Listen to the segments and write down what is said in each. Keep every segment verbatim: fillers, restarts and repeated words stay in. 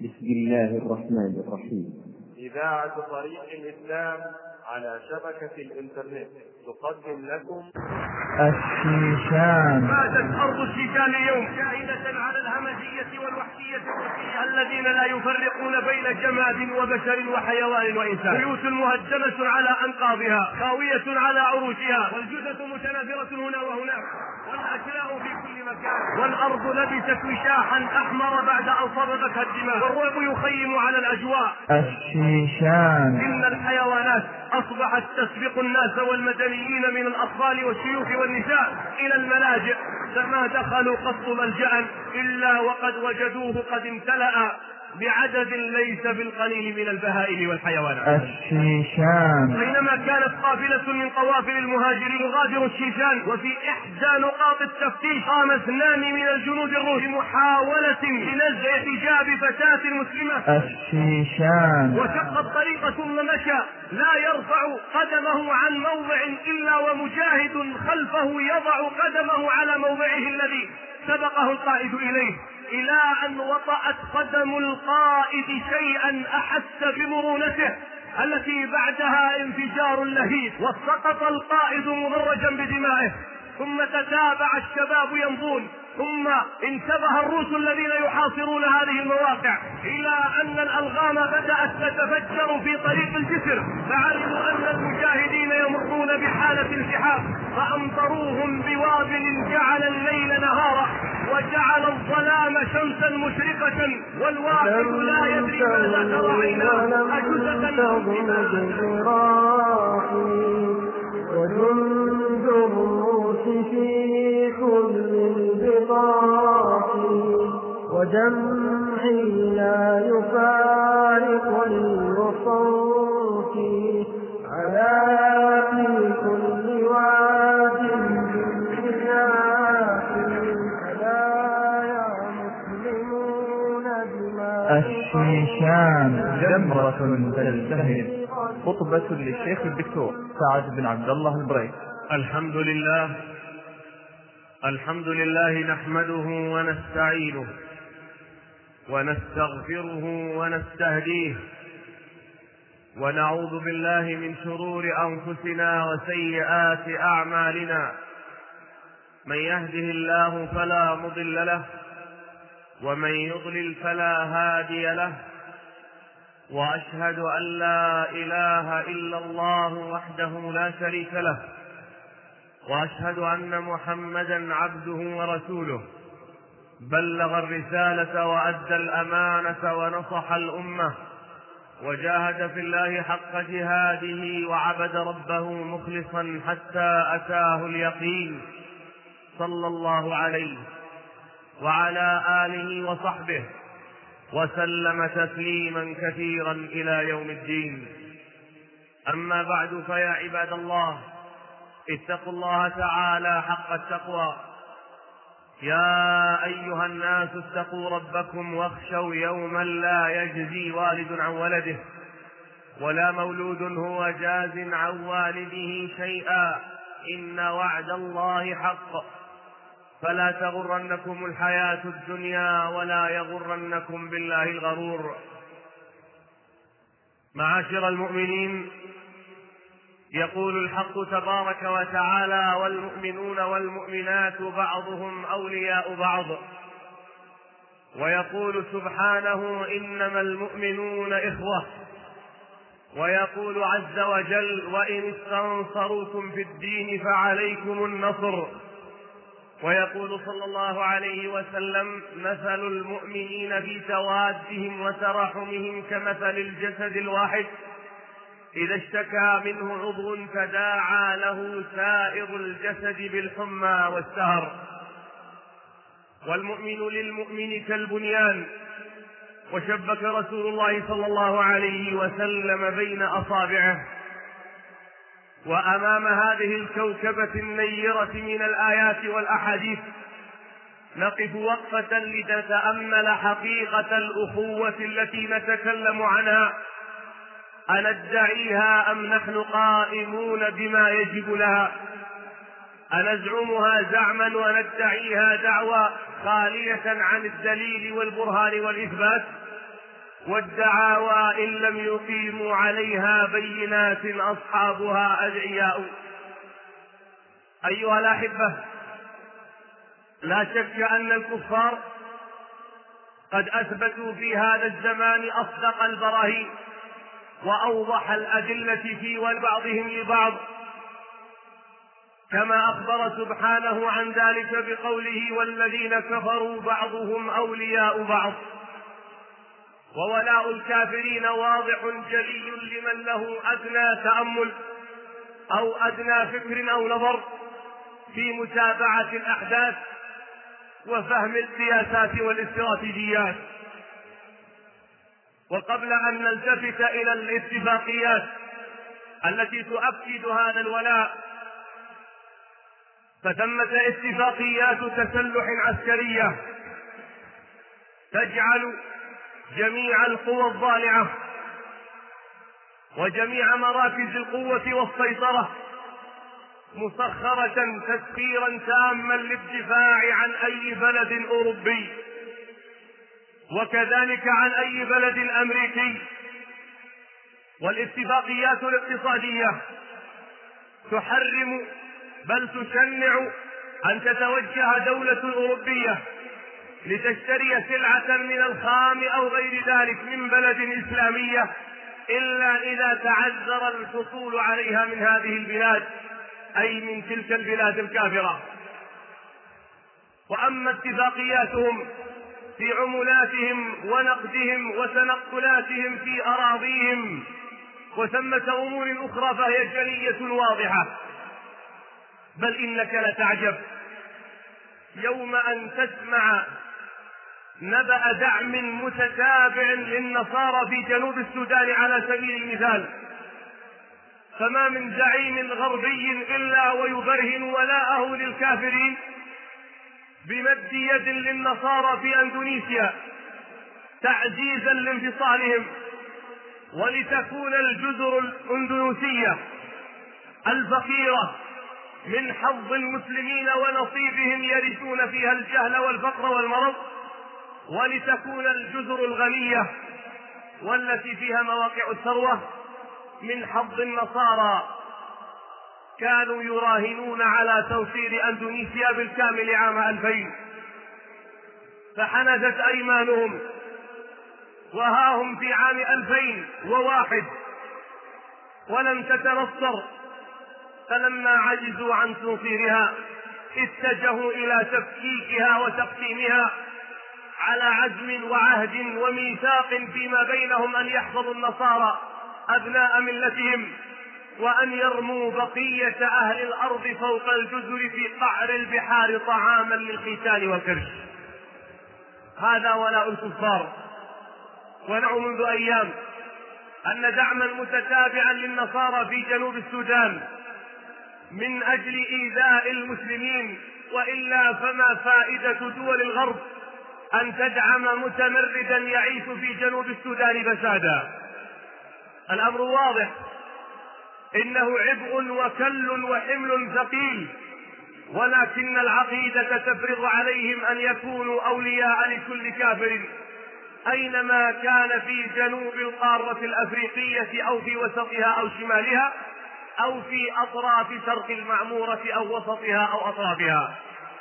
بسم الله الرحمن الرحيم. إذاعة طريق الإسلام على شبكة الإنترنت تقدم لكم الشيشان. ماتت أرض الشيشان اليوم شاهدة على الهمجية والوحشية الروسية الذين لا يفرقون بين جماد وبشر وحيوان وإنسان. بيوت مهدمة على أنقاضها، خاوية على عروشها، والجثث متناثرة هنا وهناك، والأشلاء في كل مكان، والأرض لبست وشاحا أحمر بعد أن صبغتها الدماء، والرعب يخيم على الأجواء. الشيشان. إن الحيوانات أصبحت تسبق الناس والمدنيين من الأطفال والشيوخ والنساء إلى الملاجئ، فما دخلوا قط ملجأ إلا وقد وجدوه قد امتلأ بعدد ليس بالقليل من البهائم والحيوانات. الشيشان. بينما كانت قافلة من قوافل المهاجرين تغادر الشيشان، وفي إحدى نقاط التفتيش قام اثنان من الجنود الروس بمحاولة لنزع حجاب فتاة مسلمة. الشيشان. وشق الطريق ثم مشى لا يرفع قدمه عن موضع إلا ومجاهد خلفه يضع قدمه على موضعه الذي سبقه القائد إليه، إلى أن وطأت قدم القائد شيئا أحس بمرونته التي بعدها انفجار لهيب، وسقط القائد مدرجا بدمائه. ثم تتابع الشباب يمضون، ثم انتبه الروس الذين يحاصرون هذه المواقع إلى أن الألغام بدأت تتفجر في طريق الجسر، فعلموا أن المجاهدين يمرون بحالة انسحاب، فأمطروهم بوابل جعل الليل نهارا وجعل الظلام شمسا مشرقة، والواحد لا يدري ماذا ترى عيناه أجزة وجند الروس في كل البقاع وجمع لا يفارق الصوت على في كل واد الشيشان. جمرة تلتهب. خطبة للشيخ الدكتور سعد بن عبد الله البريك. الحمد لله الحمد لله نحمده ونستعينه ونستغفره ونستهديه، ونعوذ بالله من شرور أنفسنا وسيئات أعمالنا. من يهده الله فلا مضل له، ومن يضلل فلا هادي له، وأشهد أن لا إله إلا الله وحده لا شريك له، وأشهد أن محمدا عبده ورسوله، بلغ الرسالة وأدى الأمانة ونصح الأمة، وجاهد في الله حق جهاده وعبد ربه مخلصا حتى أتاه اليقين، صلى الله عليه وعلى آله وصحبه وسلم تسليما كثيرا إلى يوم الدين. أما بعد، فيا عباد الله، اتقوا الله تعالى حق التقوى. يا أيها الناس اتقوا ربكم واخشوا يوما لا يجزي والد عن ولده ولا مولود هو جاز عن والده شيئا، إن وعد الله حق، فلا تغرنكم الحياة الدنيا ولا يغرنكم بالله الغرور. معاشر المؤمنين، يقول الحق تبارك وتعالى: والمؤمنون والمؤمنات بعضهم أولياء بعض. ويقول سبحانه: إنما المؤمنون إخوة. ويقول عز وجل: وإن استنصروكم في الدين فعليكم النصر. ويقول صلى الله عليه وسلم: مثل المؤمنين في توادهم وتراحمهم كمثل الجسد الواحد إذا اشتكى منه عضو تداعى له سائر الجسد بالحمى والسهر. والمؤمن للمؤمن كالبنيان. وشبك رسول الله صلى الله عليه وسلم بين أصابعه. وأمام هذه الكوكبة النيرة من الآيات والأحاديث نقف وقفة لنتأمل حقيقة الأخوة التي نتكلم عنها، أندعيها أم نحن قائمون بما يجب لها؟ أنزعمها زعما وندعيها دعوى خالية عن الدليل والبرهان والإثبات؟ والدعاوى إن لم يقيموا عليها بينات أصحابها أدعياء. أيها الأحبة، لا شك أن الكفار قد أثبتوا في هذا الزمان أصدق البراهين وأوضح الأدلة في بعضهم لبعض، كما أخبر سبحانه عن ذلك بقوله: والذين كفروا بعضهم أولياء بعض. وولاء الكافرين واضح جلي لمن له أدنى تأمل أو أدنى فكر أو نظر في متابعة الأحداث وفهم السياسات والاستراتيجيات. وقبل أن نلتفت إلى الاتفاقيات التي تؤكد هذا الولاء، فثمة اتفاقيات تسلح عسكرية تجعل جميع القوى الضالعة وجميع مراكز القوة والسيطرة مسخرة تسخيرا تاما للدفاع عن أي بلد أوروبي، وكذلك عن أي بلد أمريكي. والاتفاقيات الاقتصادية تحرم بل تشنع أن تتوجه دولة أوروبية لتشتري سلعة من الخام أو غير ذلك من بلد إسلامية إلا إذا تعذر الحصول عليها من هذه البلاد، أي من تلك البلاد الكافرة. وأما اتفاقياتهم في عملاتهم ونقدهم وتنقلاتهم في أراضيهم وثمة أمور أخرى فهي جلية واضحة. بل إنك لتعجب يوم أن تسمع نبأ دعم متتابع للنصارى في جنوب السودان على سبيل المثال، فما من زعيم غربي إلا ويبرهن ولاءه للكافرين بمد يد للنصارى في أندونيسيا تعزيزا لانفصالهم، ولتكون الجزر الأندونيسية الفقيرة من حظ المسلمين ونصيبهم يرثون فيها الجهل والفقر والمرض، ولتكون الجزر الغنية والتي فيها مواقع الثروة من حظ النصارى. كانوا يراهنون على توصيل أندونيسيا بالكامل عام ألفين، فحنثت أيمانهم، وها هم في عام ألفين وواحد ولم تتنصر. فلما عجزوا عن توصيلها اتجهوا إلى تفكيكها وتقسيمها على عزم وعهد وميثاق فيما بينهم أن يحفظوا النصارى أبناء ملتهم وأن يرموا بقية أهل الأرض فوق الجزر في قعر البحار طعاما للختان والكرش. هذا ولاء الكفار. ونعوا منذ أيام أن دعما متتابعا للنصارى في جنوب السودان من أجل إيذاء المسلمين، وإلا فما فائدة دول الغرب أن تدعم متمردا يعيش في جنوب السودان فسادا؟ الأمر واضح، إنه عبء وكل وحمل ثقيل، ولكن العقيدة تفرض عليهم أن يكونوا أولياء لكل كافر أينما كان في جنوب القارة الأفريقية أو في وسطها أو شمالها أو في أطراف شرق المعمورة أو وسطها أو أطرافها.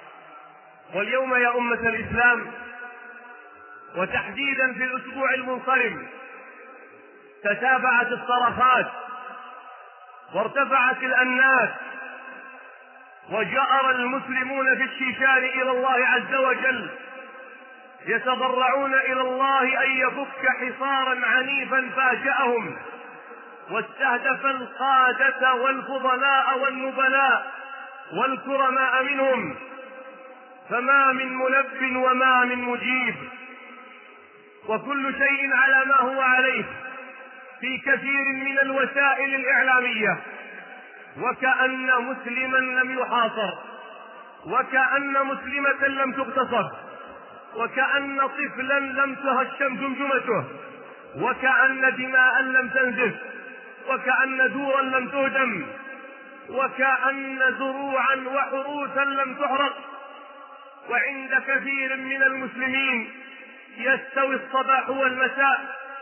واليوم يا أمة الإسلام، وتحديدا في الأسبوع المنصرم، تتابعت الصرخات وارتفعت الأنات وجأر المسلمون في الشيشان إلى الله عز وجل يتضرعون إلى الله أن يفك حصارا عنيفا فاجأهم واستهدف القادة والفضلاء والنبلاء والكرماء منهم، فما من ملب وما من مجيب، وكل شيء على ما هو عليه في كثير من الوسائل الإعلامية، وكأن مسلما لم يحاصر، وكأن مسلمة لم تغتصب، وكأن طفلا لم تهشم جمجمته، وكأن دماء لم تنزف، وكأن دورا لم تهدم، وكأن زروعا وحروسا لم تحرق. وعند كثير من المسلمين يستوي الصباح والمساء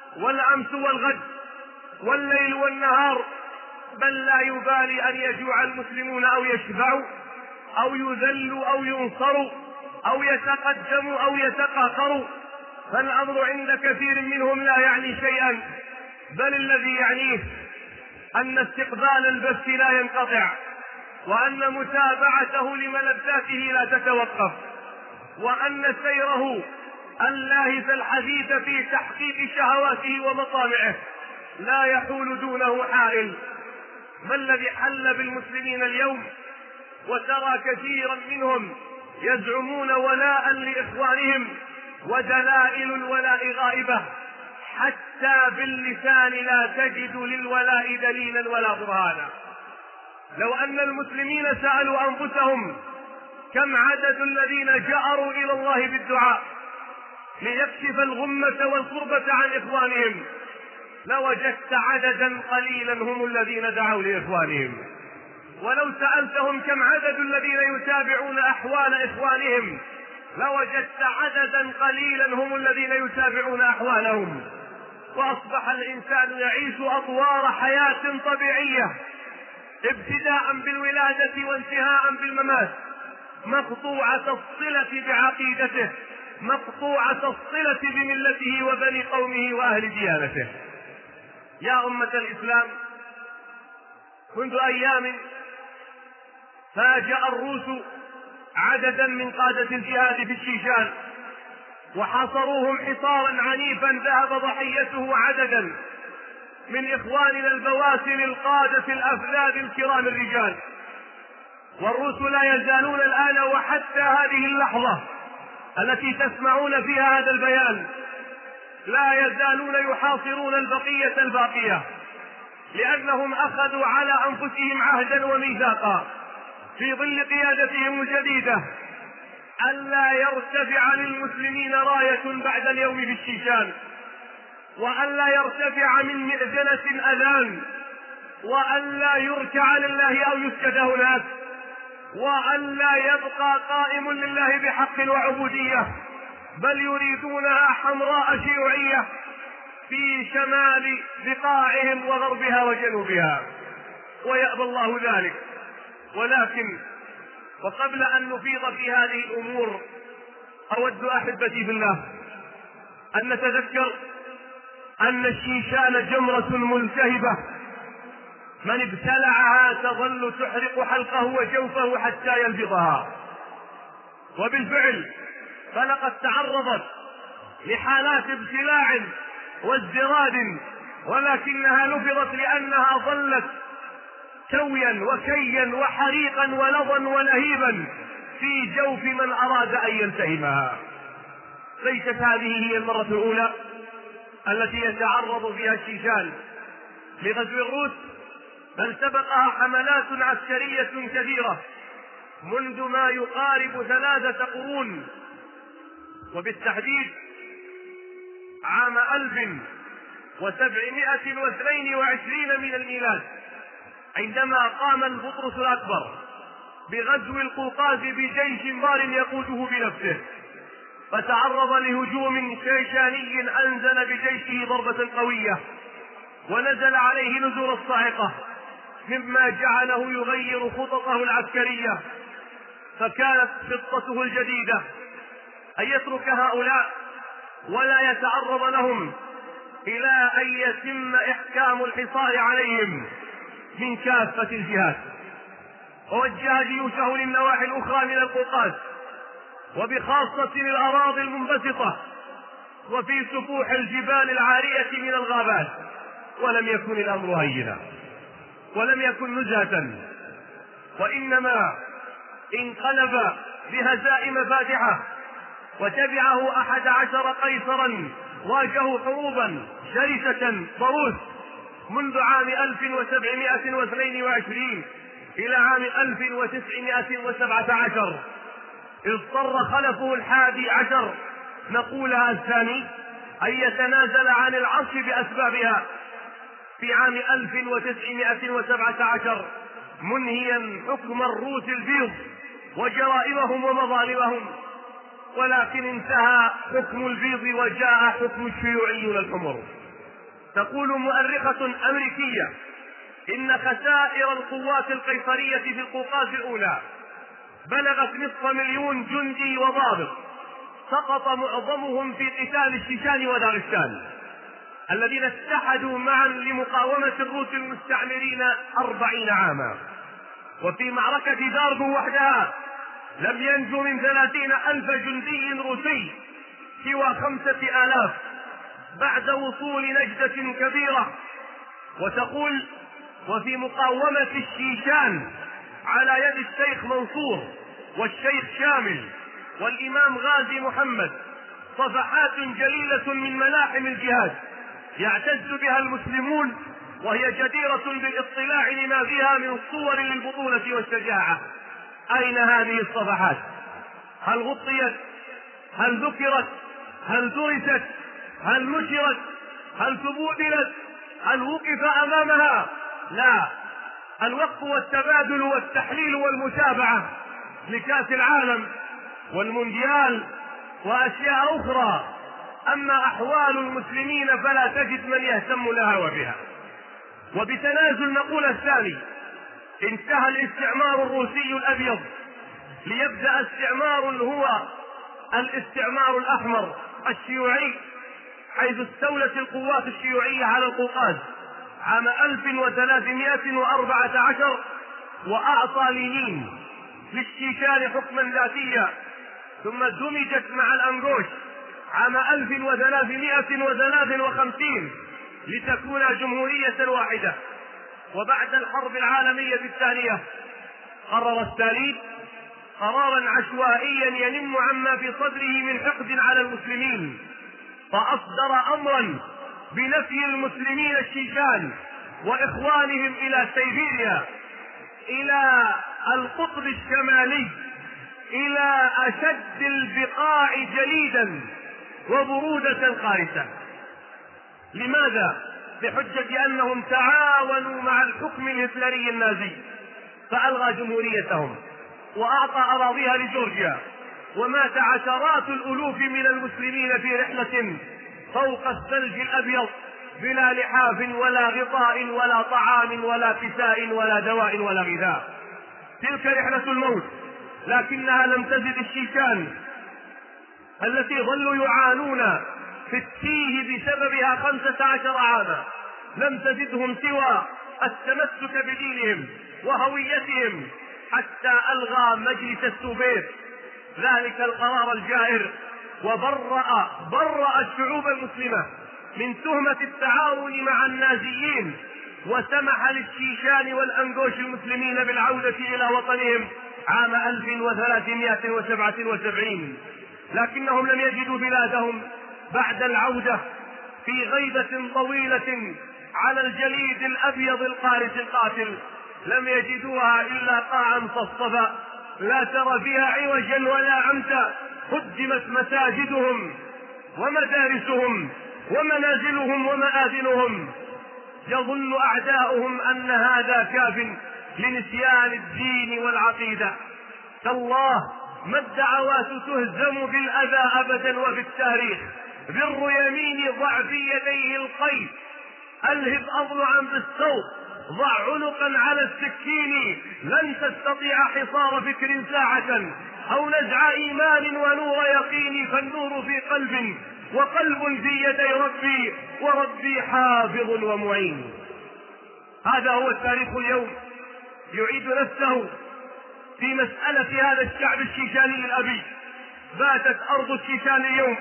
والأمس والغد والليل والنهار، بل لا يبالي أن يجوع المسلمون أو يشبعوا أو يذلوا أو ينصروا أو يتقدموا أو يتقاهروا، فالأمر عند كثير منهم لا يعني شيئا، بل الذي يعنيه أن استقبال البث لا ينقطع، وأن متابعته لملذاته لا تتوقف، وأن سيره اللاهث الحديث في تحقيق شهواته ومطامعه لا يحول دونه حائل. ما الذي حل بالمسلمين اليوم؟ وترى كثيرا منهم يزعمون ولاء لإخوانهم، ودلائل الولاء غائبة، حتى باللسان لا تجد للولاء دليلا ولا برهانا. لو أن المسلمين سألوا أنفسهم كم عدد الذين جأروا إلى الله بالدعاء ليكشف الغمة والكربة عن إخوانهم، لوجدت عددا قليلا هم الذين دعوا لإخوانهم. ولو سألتهم كم عدد الذين يتابعون أحوال إخوانهم، لوجدت عددا قليلا هم الذين يتابعون أحوالهم. وأصبح الإنسان يعيش أطوار حياة طبيعية، ابتداء بالولادة وانتهاء بالممات، مقطوعة الصلة بعقيدته، مقطوعة الصلة بملته وبني قومه وأهل ديانته. يا أمة الإسلام، منذ أيام فاجأ الروس عددا من قادة الجهاد في الشيشان، وحاصروهم حصارا عنيفا ذهب ضحيته عددا من إخواننا البواسل القادة الأفذاذ الكرام الرجال. والروس لا يزالون الآن وحتى هذه اللحظة التي تسمعون فيها هذا البيان لا يزالون يحاصرون البقية الباقية، لأنهم أخذوا على أنفسهم عهدا وميثاقا في ظل قيادتهم الجديدة ألا يرتفع للمسلمين راية بعد اليوم في الشيشان، وألا يرتفع من مئذنة أذان، وألا يركع لله أو يسجد هناك، وألا يبقى قائم لله بحق وعبودية، بل يريدونها حمراء شيوعية في شمال بقاعهم وغربها وجنوبها، ويأبى الله ذلك. ولكن وقبل أن نفيض في هذه الأمور، أود أحبتي في الله أن نتذكر أن الشيشان جمرة ملتهبة، من ابتلعها تظل تحرق حلقه وجوفه حتى يلفظها. وبالفعل فلقد تعرضت لحالات ابتلاع وازدراد، ولكنها لفظت لأنها ظلت كويا وكيا وحريقا ولظا ولهيبا في جوف من أراد أن يلتهمها. ليست هذه هي المرة الأولى التي يتعرض فيها الشيشان لغزو الروس، بل سبقها حملات عسكرية كثيرة منذ ما يقارب ثلاثة قرون، وبالتحديد عام ألف وسبعمائة واثنين وعشرين من الميلاد، عندما قام البطرس الأكبر بغزو القوقاز بجيش ضار يقوده بنفسه، فتعرض لهجوم شيشاني أنزل بجيشه ضربة قوية ونزل عليه نزول الصاعقة، مما جعله يغير خططه العسكرية. فكانت خطته الجديدة أن يترك هؤلاء ولا يتعرض لهم إلى أن يتم إحكام الحصار عليهم من كافة الجهات. ووجه جيوشه للنواحي الأخرى من القوقاز، وبخاصة الأراضي المنبسطة وفي سفوح الجبال العارية من الغابات. ولم يكن الأمر هينا، ولم يكن نزهة، وإنما انقلب بهزائم فادحة، وتبعه أحد عشر قيصرا واجهوا حروبا شرسة ضروس منذ عام ألف وسبعمائة واثنين وعشرين إلى عام ألف وتسعمائة وسبعة عشر، اضطر خلفه الحادي عشر نقولها الثاني أن يتنازل عن العرش بأسبابها في عام ألف وتسعمائة وسبعة عشر، منهيا حكم الروس البيض وجرائمهم ومظالمهم. ولكن انتهى حكم البيض وجاء حكم الشيوعيون الحمر. تقول مؤرخة أمريكية إن خسائر القوات القيصرية في القوقاز الأولى بلغت نصف مليون جندي وضابط، سقط معظمهم في قتال الشيشان وداغستان الذين اتحدوا معا لمقاومة الروس المستعمرين أربعين عاما. وفي معركة داربو وحدها لم ينجو من ثلاثين ألف جندي روسي سوى خمسة آلاف بعد وصول نجدة كبيرة. وتقول وفي مقاومة الشيشان على يد الشيخ منصور والشيخ شامل والإمام غازي محمد صفحات جليلة من ملاحم الجهاد يعتز بها المسلمون، وهي جديرة بالاطلاع لما فيها من صور للبطولة والشجاعة. أين هذه الصفحات؟ هل غطيت؟ هل ذكرت؟ هل درست؟ هل نشرت؟ هل تبودلت؟ هل وقف أمامها؟ لا، الوقف والتبادل والتحليل والمتابعة لكأس العالم والمونديال وأشياء أخرى. أما أحوال المسلمين فلا تجد من يهتم لها وبها. وبتنازل نقول الثاني: انتهى الاستعمار الروسي الأبيض ليبدأ استعمار هو الاستعمار الأحمر الشيوعي، حيث استولت القوات الشيوعية على القوقاز عام ألف وثلاثمائة وأربعة عشر، وأعطى لينين للشيشان حكما ذاتيا، ثم دمجت مع الأنغوش عام ألف وثلاثمائة وثلاث وخمسين لتكون جمهورية واحدة. وبعد الحرب العالمية الثانية قرر ستالين قرارا عشوائيا ينم عما في صدره من حقد على المسلمين، فأصدر أمرا بنفي المسلمين الشيشان وإخوانهم إلى سيبيريا، إلى القطب الشمالي، إلى أشد البقاع جليدا وبرودة قارسة. لماذا؟ بحجة أنهم تعاونوا مع الحكم الهتلري النازي، فألغى جمهوريتهم وأعطى أراضيها لجورجيا، ومات عشرات الألوف من المسلمين في رحلة فوق الثلج الأبيض بلا لحاف ولا غطاء ولا طعام ولا كساء ولا دواء ولا غذاء. تلك رحلة الموت، لكنها لم تزد الشيشان التي ظلوا يعانون في التيه بسببها خمسة عشر عاما، لم تزدهم سوى التمسك بدينهم وهويتهم، حتى ألغى مجلس السوفيت ذلك القرار الجائر وبرأ برأ الشعوب المسلمة من تهمة التعاون مع النازيين، وسمح للشيشان والأنغوش المسلمين بالعودة إلى وطنهم عام ألف وثلاثمائة وسبعة وسبعين. لكنهم لم يجدوا بلادهم بعد العودة في غيبة طويلة على الجليد الأبيض القارس القاتل، لم يجدوها إلا قاعا صفصفا لا ترى فيها عوجا ولا عمتا، هدمت مساجدهم ومدارسهم ومنازلهم ومآذنهم. يظن أعداؤهم أن هذا كاف لنسيان الدين والعقيدة. تالله ما الدعوات تهزم بالأذى أبدا وفي التاريخ. بر يمين ضع في يديه القيد، ألهب أضلعا بالصوت، ضع عنقا على السكين، لن تستطيع حصار فكر ساعة أو نزع إيمان ونور يقين، فالنور في قلب وقلب في يدي ربي، وربي حافظ ومعين. هذا هو التاريخ اليوم يعيد نفسه في مسألة هذا الشعب الشيشاني الأبي. باتت أرض الشيشان اليوم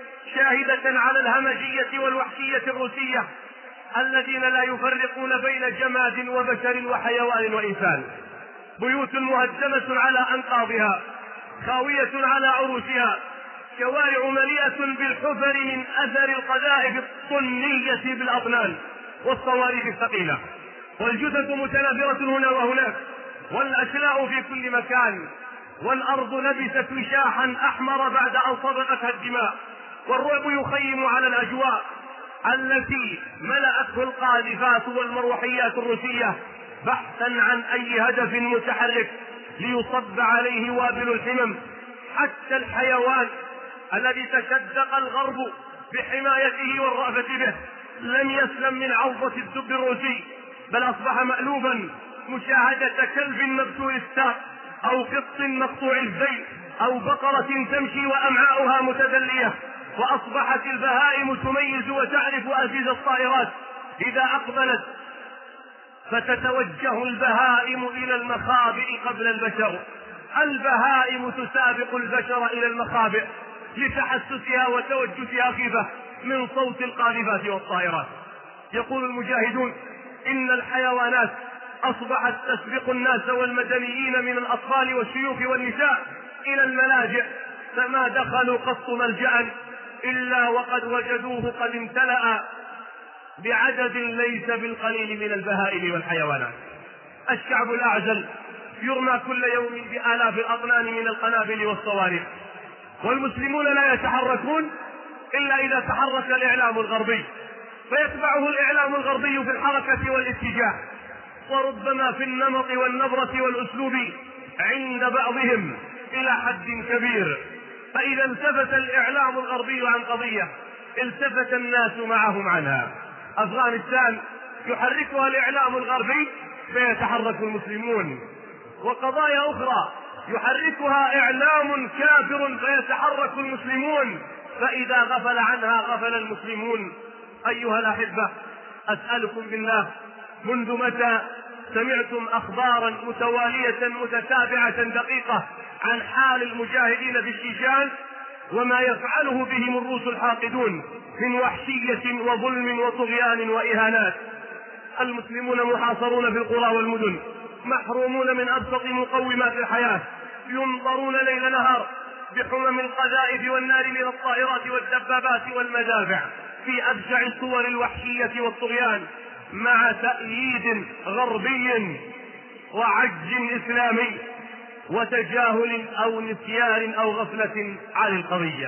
شاهدة على الهمجية والوحشية الروسية الذين لا يفرقون بين جماد وبشر وحيوان وإنسان. بيوت مهدمة على أنقاضها، خاوية على عروشها، شوارع مليئة بالحفر من أثر القذائف الطنية بالأطنان والصواريخ الثقيلة، والجثث متناثرة هنا وهناك، والأشلاء في كل مكان، والأرض لبست وشاحا أحمر بعد أن صبغتها الدماء، والرعب يخيم على الأجواء التي ملأته القاذفات والمروحيات الروسية بحثا عن أي هدف متحرك ليصب عليه وابل الحمم. حتى الحيوان الذي تشدق الغرب بحمايته والرأفة به لم يسلم من عوضة الدب الروسي، بل أصبح مألوفا مشاهدة كلب مبتور الساق أو قط مقطوع الذيل أو بقرة تمشي وأمعاؤها متدلية. وأصبحت البهائم تميز وتعرف أجهزة الطائرات إذا أقبلت، فتتوجه البهائم إلى المخابئ قبل البشر. البهائم تسابق البشر إلى المخابئ لتحسسها وتوجسها خيفة من صوت القاذفات والطائرات. يقول المجاهدون إن الحيوانات أصبحت تسبق الناس والمدنيين من الأطفال والشيوخ والنساء إلى الملاجئ، فما دخلوا قط ملجأ إلا وقد وجدوه قد امتلأ بعدد ليس بالقليل من البهائم والحيوانات. الشعب الأعزل يرمى كل يوم بآلاف الأطنان من القنابل والصواريخ، والمسلمون لا يتحركون إلا إذا تحرك الإعلام الغربي، فيتبعه الإعلام الغربي في الحركة والاتجاه، وربما في النمط والنبرة والأسلوب عند بعضهم إلى حد كبير. فإذا التفت الإعلام الغربي عن قضية التفت الناس معهم عنها. أفغانستان يحركها الإعلام الغربي فيتحرك المسلمون، وقضايا أخرى يحركها إعلام كافر فيتحرك المسلمون، فإذا غفل عنها غفل المسلمون. أيها الأحبة، أسألكم بالله، منذ متى سمعتم أخبارا متوالية متتابعة دقيقة عن حال المجاهدين في الشيشان وما يفعله بهم الروس الحاقدون من وحشية وظلم وطغيان وإهانات؟ المسلمون محاصرون في القرى والمدن، محرومون من أبسط مقومات الحياة، ينظرون ليل نهار بحمم القذائف والنار من الطائرات والدبابات والمدافع في أبشع صور الوحشية والطغيان، مع تأييد غربي وعجز إسلامي وتجاهل أو نسيان أو غفلة عن القضية.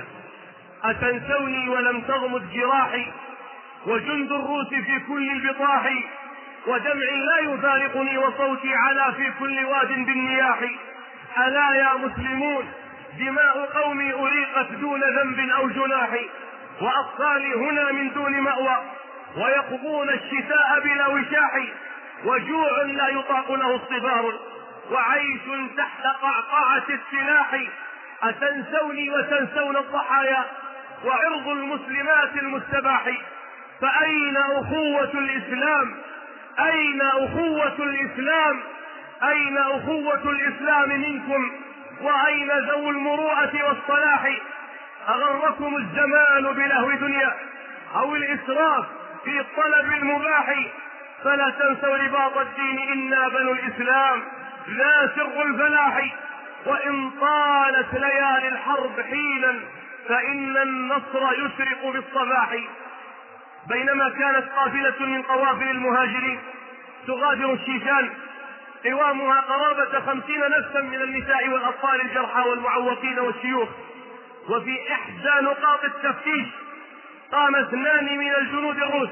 أتنسوني ولم تغمد جراحي، وجند الروس في كل البطاح، ودمعي لا يفارقني وصوتي علا في كل واد بالنياح. ألا يا مسلمون، دماء قومي أريقت دون ذنب أو جناح، وأطفالي هنا من دون مأوى ويقضون الشتاء بلا وشاح، وجوع لا يطاق له الصبار، وعيش تحت قعقعة السلاح. أتنسوني وتنسون الضحايا وعرض المسلمات المستباح؟ فأين أخوة الإسلام؟ أين أخوة الإسلام؟ أين أخوة الإسلام منكم؟ وأين ذو المروءة والصلاح؟ أغركم الزمان بلهو دنيا أو الإسراف في طلب المباح؟ فلا تنسوا رباط الدين، إنا بنو الإسلام لا سر الفلاح. وإن طالت ليالي الحرب حينا فإن النصر يشرق بالصباح. بينما كانت قافلة من قوافل المهاجرين تغادر الشيشان، قوامها قرابة خمسين نفسا من النساء والأطفال الجرحى والمعوقين والشيوخ، وفي إحدى نقاط التفتيش قام اثنان من الجنود الروس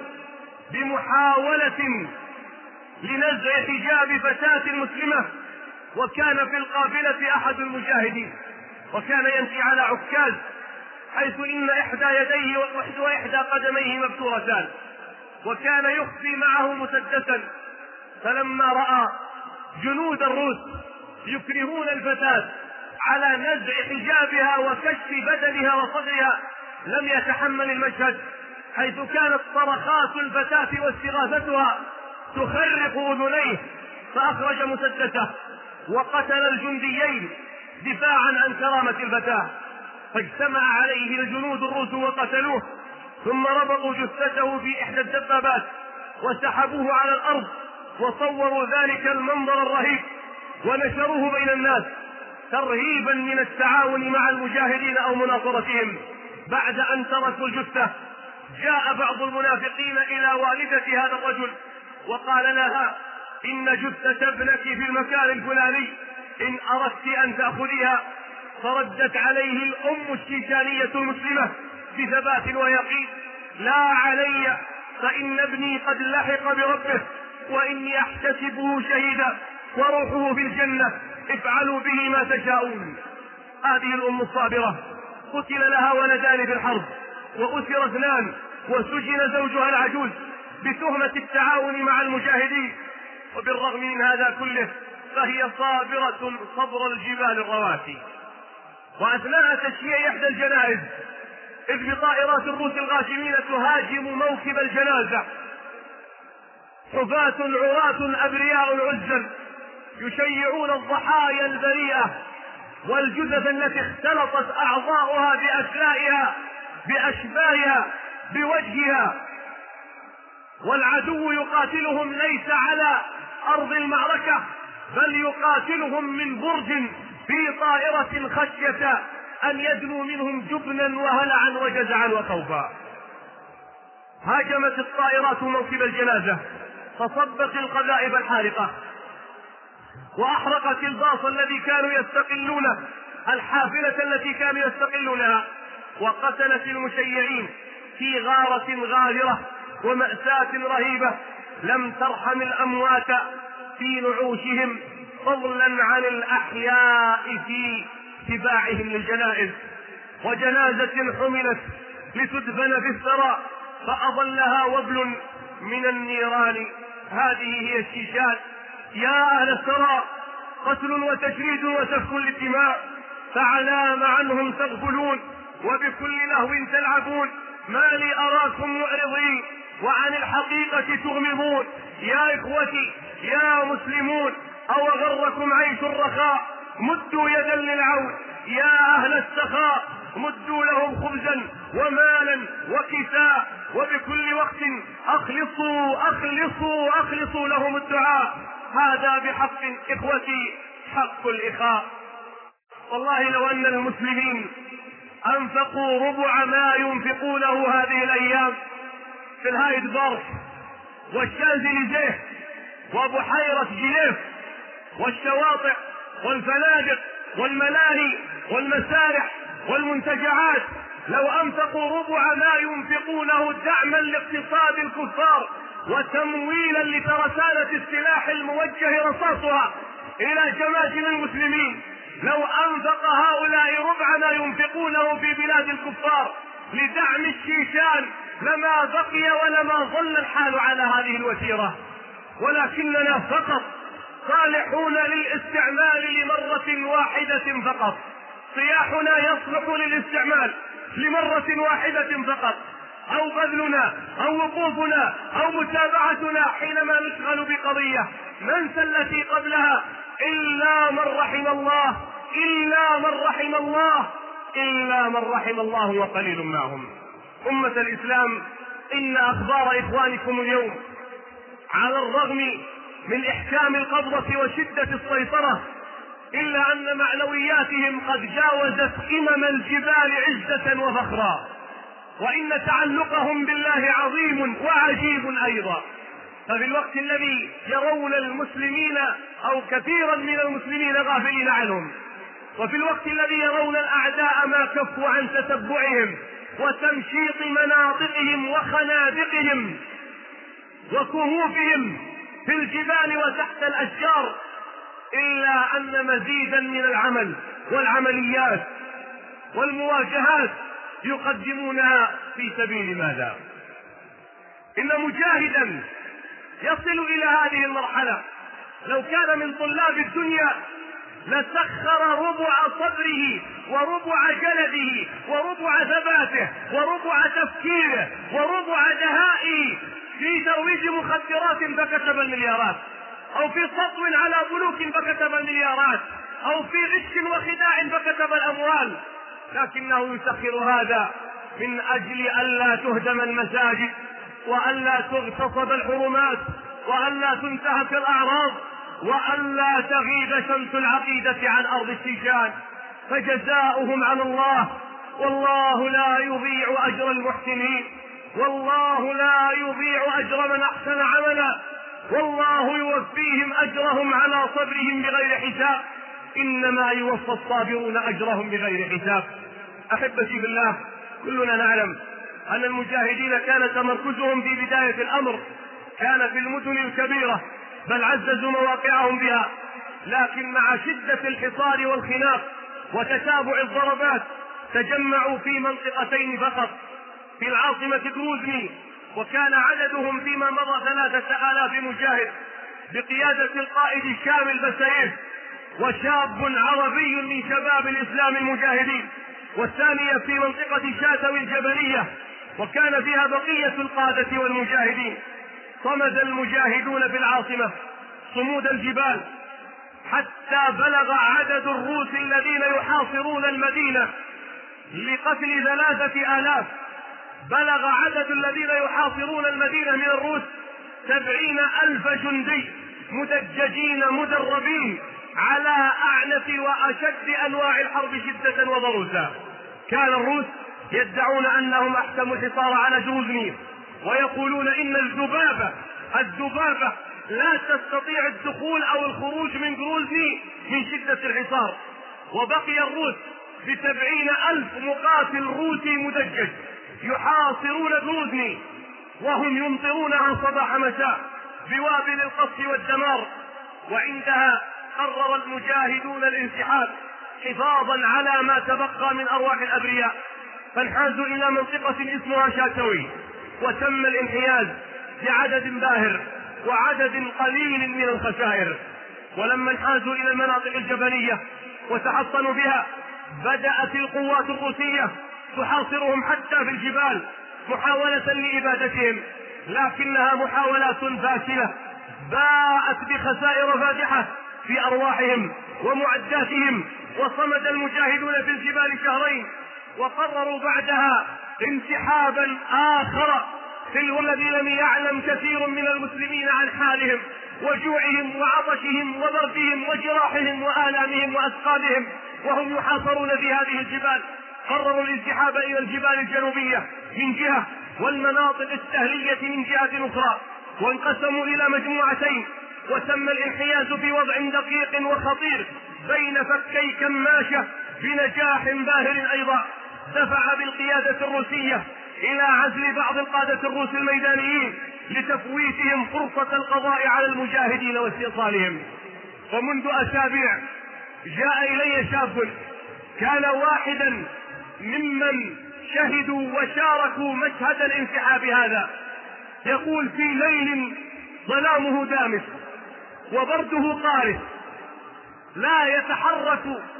بمحاولة لنزع حجاب فتاة مسلمة، وكان في القافلة أحد المجاهدين، وكان يمشي على عكاز، حيث إن إحدى يديه وإحدى قدميه مبتورتان، وكان يخفي معه مسدسا. فلما رأى جنود الروس يكرهون الفتاة على نزع حجابها وكشف بدنها وصدرها لم يتحمل المشهد، حيث كانت صرخات الفتاة واستغاثتها تخرق أذنيه، فأخرج مسدسه وقتل الجنديين دفاعا عن كرامة الفتاة. فاجتمع عليه الجنود الروس وقتلوه، ثم ربطوا جثته في إحدى الدبابات وسحبوه على الأرض، وصوروا ذلك المنظر الرهيب ونشروه بين الناس ترهيبا من التعاون مع المجاهدين أو مناصرتهم. بعد أن تركوا الجثة جاء بعض المنافقين إلى والدة هذا الرجل وقال لها إن جثة ابنك في المكان الفلاني، إن أردت أن تأخذيها. فردت عليه الأم الشيشانية المسلمة بثبات ويقين: لا علي، فإن ابني قد لحق بربه وإني أحتسبه شهيدا وروحه في الجنة، افعلوا به ما تشاءون. هذه الأم الصابرة قتل لها ولدان في الحرب وأسر اثنان وسجن زوجها العجوز بتهمة التعاون مع المجاهدين. وبالرغم من هذا كله فهي صابرة صبر الجبال الرواسي. وأثناء تشييع إحدى الجنائز إذ بطائرات الروس الغاشمين تهاجم موكب الجنازة حفاة عراة أبرياء عزا يشيعون الضحايا البريئة والجثث التي اختلطت أعضاؤها بأشلائها بأشباهها بوجهها، والعدو يقاتلهم ليس على أرض المعركة بل يقاتلهم من برج في طائرة خشية أن يدنو منهم جبنا وهلعا وجزعا وخوفا. هاجمت الطائرات موكب الجنازة فصبت القذائف الحارقة وأحرقت الباص الذي كانوا يستقلونه، الحافلة التي كانوا يستقلونها، وقتلت المشيعين في غارة غادرة ومأساة رهيبة لم ترحم الأموات في نعوشهم فضلا عن الأحياء في تباعهم للجنائز. وجنازة حملت لتدفن في الثرى فأظلها وبل من النيران. هذه هي الشيشان. يا أهل الثرى قتل وتشريد وسفك للدماء، فعلام عنهم تغفلون وبكل لهو تلعبون؟ ما لي أراكم معرضين وعن الحقيقة تغمضون. يا إخوتي يا مسلمون أو غركم عيش الرخاء مدوا يدا للعون. يا أهل السخاء مدوا لهم خبزا ومالا وكساء، وبكل وقت أخلصوا أخلصوا أخلصوا لهم الدعاء. هذا بحق إخوتي حق الإخاء. والله لو أن المسلمين أنفقوا ربع ما ينفقونه هذه الأيام في الهايد بارك والشانزليزيه وبحيرة جنيف والشواطئ والفنادق والملاهي والمسارح والمنتجعات، لو أنفقوا ربع ما ينفقونه دعما لاقتصاد الكفار وتمويلا لترسانة السلاح الموجه رصاصها إلى جماجم المسلمين، لو أنفق هؤلاء ربع ما ينفقونه في بلاد الكفار لدعم الشيشان لما بقي ولما ظل الحال على هذه الوتيرة. ولكننا فقط صالحون للاستعمال لمرة واحدة فقط. صياحنا يصلح للاستعمال لمرة واحدة فقط، أو بذلنا أو وقوفنا أو متابعتنا حينما نشغل بقضية ننسى التي قبلها، إلا من رحم الله إلا من رحم الله إلا من رحم الله وقليل ما هم. أمة الإسلام، إن أخبار إخوانكم اليوم على الرغم من إحكام القبضة وشدة السيطرة إلا أن معنوياتهم قد جاوزت قمم الجبال عزة وفخرا، وإن تعلقهم بالله عظيم وعجيب أيضا. ففي الوقت الذي يرون المسلمين أو كثيرا من المسلمين غافلين عنهم، وفي الوقت الذي يرون الأعداء ما كفوا عن تتبعهم وتمشيط مناطقهم وخنادقهم وكهوفهم في الجبال وتحت الأشجار، إلا أن مزيدا من العمل والعمليات والمواجهات يقدمونها في سبيل ماذا؟ إن مجاهدا يصل إلى هذه المرحلة لو كان من طلاب الدنيا لسخر ربع صبره وربع جلده وربع ثباته وربع تفكيره وربع دهائه في ترويج مخدرات فكتب المليارات، أو في سطو على بنوك فكتب المليارات، أو في غش وخداع فكتب الأموال، لكنه يسخر هذا من أجل ألا تهدم المساجد وألا تغتصب الحرمات وألا تنتهك الأعراض وألا تغيب شمس العقيدة عن أرض الشيشان. فجزاؤهم على الله، والله لا يضيع أجر المحسنين، والله لا يضيع أجر من أحسن عملا، والله يوفيهم أجرهم على صبرهم بغير حساب، إنما يوفى الصابرون أجرهم بغير حساب. أحبتي بالله، كلنا نعلم أن المجاهدين كان تمركزهم في بداية الأمر كان في المدن الكبيرة، بل عززوا مواقعهم بها، لكن مع شدة الحصار والخناق وتتابع الضربات تجمعوا في منطقتين فقط، في العاصمة جروزني، وكان عددهم فيما مضى ثلاثة آلاف مجاهد بقيادة القائد شامل بسيف، وشاب عربي من شباب الإسلام المجاهدين، والثانية في منطقة شاتوي الجبلية، وكان فيها بقية القادة والمجاهدين. صمد المجاهدون في العاصمة صمود الجبال حتى بلغ عدد الروس الذين يحاصرون المدينة لقتل ثلاثة آلاف، بلغ عدد الذين يحاصرون المدينة من الروس سبعين ألف جندي مدججين مدربين على أعنف وأشد أنواع الحرب شدة وضروسا. كان الروس يدعون أنهم أحكموا الحصار على جروزني، ويقولون إن الذبابة الذبابة لا تستطيع الدخول أو الخروج من جروزني من شدة الحصار. وبقي الروس بسبعين ألف مقاتل روسي مدجج يحاصرون جروزني، وهم يمطرونها صباح مساء بوابل القصف والدمار. وعندها قرر المجاهدون الانسحاب حفاظا على ما تبقى من أرواح الأبرياء، فانحازوا إلى منطقة اسمها شاتوي، وتم الانحياز بعدد باهر وعدد قليل من الخسائر. ولما انحازوا إلى المناطق الجبلية وتحصنوا بها، بدأت القوات الروسية تحاصرهم حتى في الجبال محاولة لإبادتهم، لكنها محاولات فاشلة باءت بخسائر فادحة في أرواحهم ومعداتهم. وصمد المجاهدون في الجبال شهرين، وقرروا بعدها انسحابا آخر تلو الذي لم يعلم كثير من المسلمين عن حالهم وجوعهم وعطشهم وبردهم وجراحهم وآلامهم وأسقامهم وهم يحاصرون في هذه الجبال. قرروا الانسحاب إلى الجبال الجنوبية من جهة والمناطق السهلية من جهة أخرى، وانقسموا إلى مجموعتين، وتم الانحياز في وضع دقيق وخطير بين فكي كماشة بنجاح باهر أيضا دفع بالقيادة الروسية إلى عزل بعض القادة الروس الميدانيين لتفويتهم فرصة القضاء على المجاهدين واستئصالهم. ومنذ أسابيع جاء إلي شاب كان واحدا ممن شهدوا وشاركوا مشهد الانسحاب هذا، يقول: في ليل ظلامه دامس وبرده قارس، لا يتحرك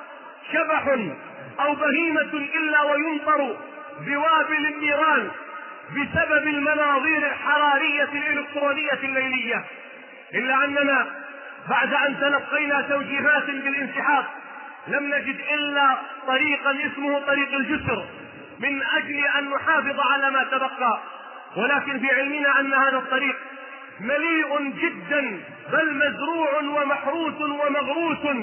شبح أو بهيمة إلا ويمطر بوابل النيران بسبب المناظير الحرارية الإلكترونية الليلية، إلا أننا بعد أن تلقينا توجيهات بالانسحاب لم نجد إلا طريقا اسمه طريق الجسر من أجل أن نحافظ على ما تبقى، ولكن في علمنا أن هذا الطريق مليء جدا بل مزروع ومحروس ومغروس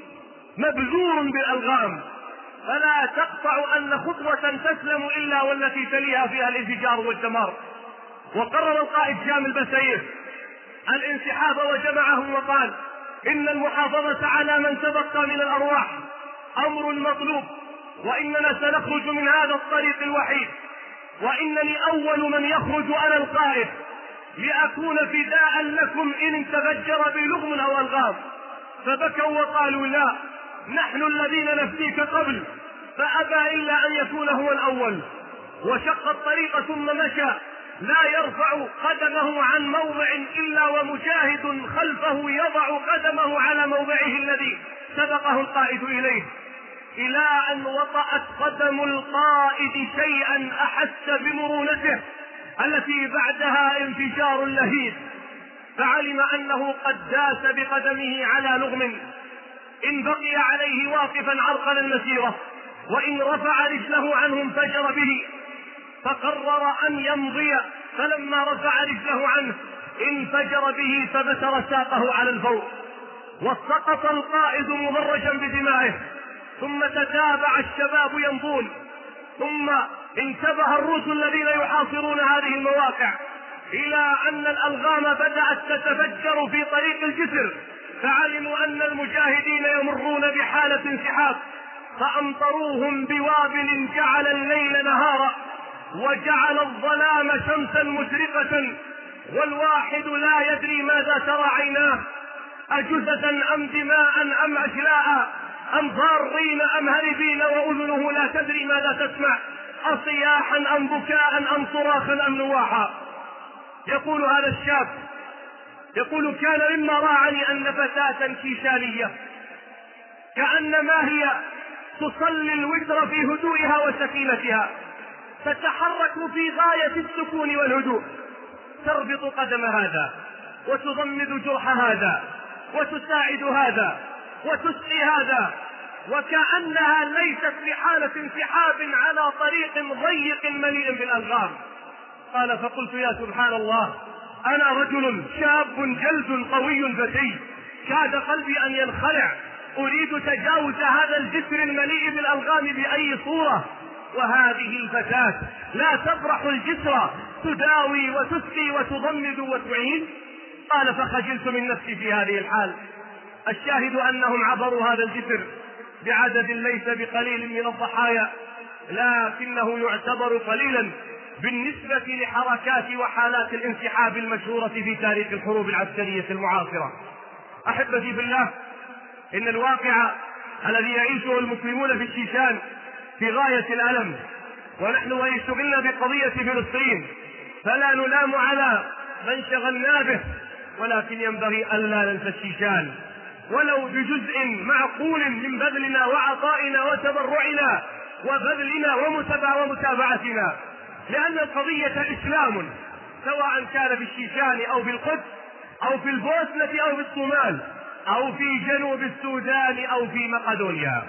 مبذور بالألغام، فلا تقطع أن خطوة تسلم إلا والتي تليها فيها الانفجار والدمار. وقرر القائد شامل بسيف الانسحاب وجمعهم وقال: إن المحافظة على من تبقى من الأرواح أمر مطلوب، وإننا سنخرج من هذا الطريق الوحيد، وإنني أول من يخرج أنا القائد لأكون فداء لكم إن تفجر بلغم أو ألغام. فبكوا وقالوا: لا، نحن الذين نفديك قبل. فأبى إلا أن يكون هو الأول، وشق الطريق ثم مشى لا يرفع قدمه عن موضع إلا ومجاهد خلفه يضع قدمه على موضعه الذي سبقه القائد إليه، إلى أن وطأت قدم القائد شيئا أحس بمرونته التي بعدها انفجار لهيب، فعلم أنه قد داس بقدمه على لغم، إن بقي عليه واقفا عرقل المسيرة، وإن رفع رجله عنه انفجر به، فقرر أن يمضي، فلما رفع رجله عنه انفجر به فبتر ساقه على الفور، وسقط القائد ممرجا بدمائه، ثم تتابع الشباب يمضون، ثم انتبه الروس الذين يحاصرون هذه المواقع إلى أن الألغام بدأت تتفجر في طريق الجسر، فعلموا أن المجاهدين يمرون بحالة انسحاب، فأمطروهم بوابل جعل الليل نهارا وجعل الظلام شمسا مشرقة، والواحد لا يدري ماذا ترى عيناه، أجثة أم دماء أم أشلاء أم ضارين أم هربين، وأذنه لا تدري ماذا تسمع، أصياحا أم بكاء أم صراخا أم نواحا. يقول هذا الشاب، يقول: كان مما راعني أن فتاة كيشانية كأنما هي تصلي الوتر في هدوئها وسكينتها، تتحرك في غاية السكون والهدوء، تربط قدم هذا وتضمد جرح هذا وتساعد هذا وتسقي هذا، وكأنها ليست في حالة انسحاب على طريق ضيق مليء بالألغام. قال: فقلت: يا سبحان الله، أنا رجل شاب جلد قوي فتي، كاد قلبي أن ينخلع، أريد تجاوز هذا الجسر المليء بالألغام بأي صورة، وهذه الفتاة لا تبرح الجسر، تداوي وتسقي وتضمد وتعين. قال: فخجلت من نفسي في هذه الحال. الشاهد أنهم عبروا هذا الجسر بعدد ليس بقليل من الضحايا، لكنه يعتبر قليلا بالنسبة لحركات وحالات الانسحاب المشهورة في تاريخ الحروب العسكرية المعاصرة. أحبتي في الله، إن الواقع الذي يعيشه المسلمون في الشيشان في غاية الألم، ونحن ويشتغلنا بقضية فلسطين فلا نلام على من شغلنا به، ولكن ينبغي ألا ننسى الشيشان ولو بجزء معقول من بذلنا وعطائنا وتبرعنا وبذلنا ومتابعتنا، لأن القضية إسلام، سواء كان في الشيشان أو في القدس أو في البوسنة أو في الصومال أو في جنوب السودان أو في مقدونيا.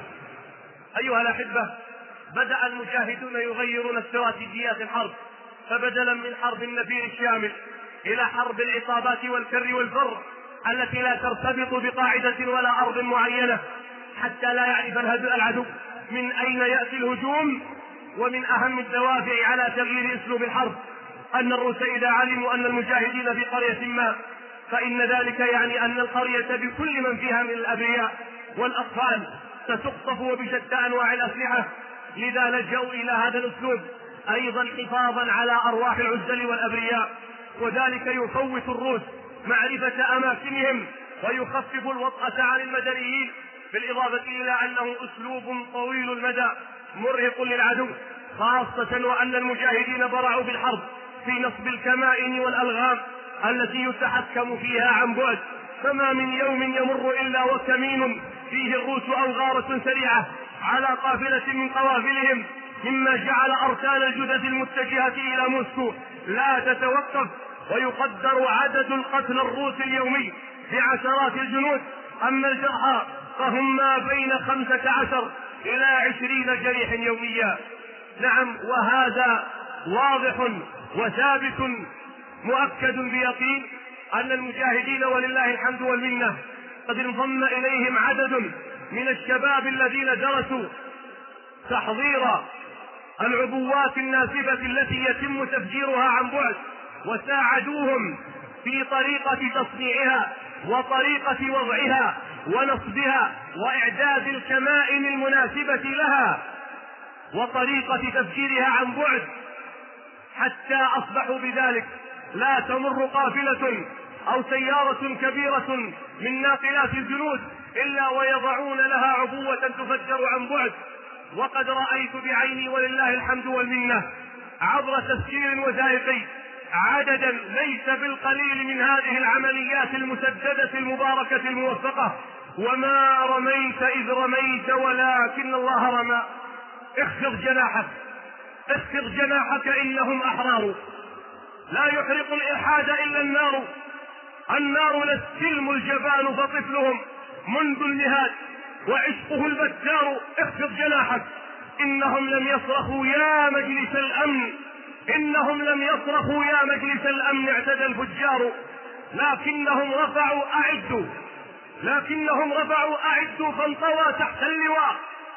أيها الأحبة، بدأ المجاهدون يغيرون استراتيجيات الحرب، فبدلا من حرب النفير الشامل إلى حرب العصابات والكر والفر التي لا ترتبط بقاعدة ولا أرض معينة، حتى لا يعرف العدو من أين يأتي الهجوم. ومن أهم الدوافع على تغيير أسلوب الحرب أن الروس إذا علموا أن المجاهدين في قرية ما، فإن ذلك يعني أن القرية بكل من فيها من الأبرياء والأطفال ستقصف وبشتى أنواع الأسلحة، لذا لجأوا إلى هذا الأسلوب أيضا حفاظا على أرواح العزل والأبرياء، وذلك يفوت الروس معرفة أماكنهم ويخفف الوطأة عن المدنيين، بالإضافة إلى أنه أسلوب طويل المدى مرهق للعدو، خاصة وأن المجاهدين برعوا بالحرب في نصب الكمائن والألغام التي يتحكم فيها عن بعد، فما من يوم يمر إلا وكمين فيه الروس أو غارة سريعة على قافلة من قوافلهم، مما جعل أركان الجثث المتجهة إلى موسكو لا تتوقف، ويقدر عدد القتلى الروس اليومي بعشرات الجنود، أما الجرحى فهم ما بين خمسة عشر إلى عشرين جريح يوميا. نعم، وهذا واضح وثابت مؤكد بيقين أن المجاهدين ولله الحمد والمنة قد انضم إليهم عدد من الشباب الذين درسوا تحضير العبوات الناسفة التي يتم تفجيرها عن بعد، وساعدوهم في طريقة تصنيعها وطريقة وضعها ونصبها وإعداد الكمائن المناسبة لها وطريقة تفجيرها عن بعد، حتى أصبحوا بذلك لا تمر قافلة أو سيارة كبيرة من ناقلات الجنود إلا ويضعون لها عبوة تفجر عن بعد. وقد رأيت بعيني ولله الحمد والمنة عبر تسجيل وثائقي عددا ليس بالقليل من هذه العمليات المسددة المباركة الموفقة. وما رميت إذ رميت ولكن الله رمى. اخفض جناحك، اخفض جناحك، إنهم أحرار، لا يحرق الإلحاد إلا النار، النار للسلم الجبان فطفلهم منذ المهاد وعشقه البتار. اخفض جناحك، إنهم لم يصرخوا يا مجلس الأمن، إنهم لم يصرخوا يا مجلس الأمن اعتدى الفجار، لكنهم رفعوا أعدوا لكنهم رفعوا أعدوا فانطوى تحت اللواء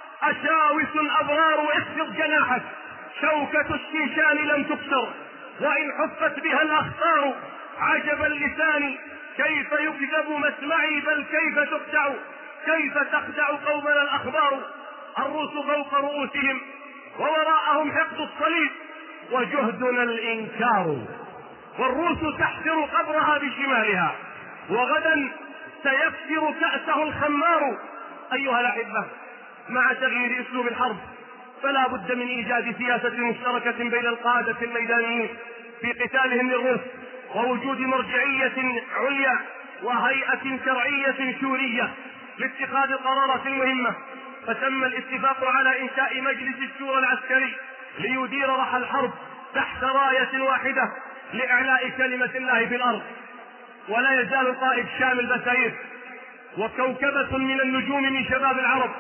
أشاوس أبرار. اخفض جناحك، شوكة الشيشان لم تكسر وإن حفت بها الأخطار. عجب اللسان كيف يكذب مسمعي، بل كيف تخدع كيف تخدع قومنا الأخبار. الروس فوق رؤوسهم ووراءهم حقد الصليب وجهدنا الإنكار، والروس تحفر قبرها بشمالها وغدا سيكسر كأسه الخمار. أيها الأحبة، مع تغيير أسلوب الحرب فلا بد من إيجاد سياسة مشتركة بين القادة الميدانيين في قتالهم للروس، ووجود مرجعية عليا وهيئة شرعية شورية لاتخاذ القرارات المهمة. فتم الاتفاق على إنشاء مجلس الشورى العسكري ليدير رحى الحرب تحت راية واحدة لإعلاء كلمة الله في الأرض. ولا يزال القائد شامل بسير وكوكبة من النجوم من شباب العرب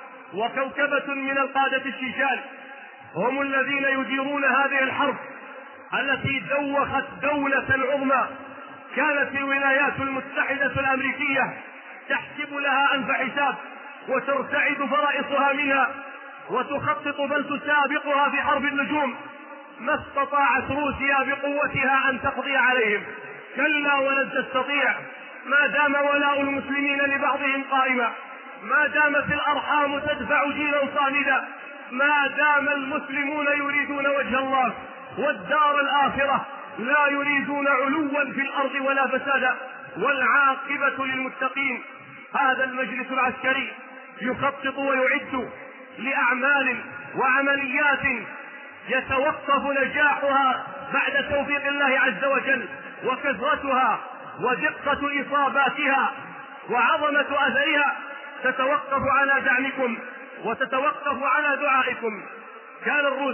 وكوكبة من القادة الشيشان هم الذين يديرون هذه الحرب التي دوخت دولة عظمى كانت الولايات المتحدة الأمريكية تحسب لها أنف حساب وترتعد فرائصها منها وتخطط بل تسابقها في حرب النجوم. ما استطاعت روسيا بقوتها أن تقضي عليهم، كلا ولن تستطيع، ما دام ولاء المسلمين لبعضهم قائما، ما دامت الأرحام تدفع جيلا صامدا، ما دام المسلمون يريدون وجه الله والدار الآخرة، لا يريدون علوا في الأرض ولا فسادا، والعاقبة للمتقين. هذا المجلس العسكري يخطط ويعد لأعمال وعمليات يتوقف نجاحها بعد توفيق الله عز وجل وكثرتها ودقة إصاباتها وعظمة أثرها تتوقف على دعمكم وتتوقف على دعائكم. كان الروس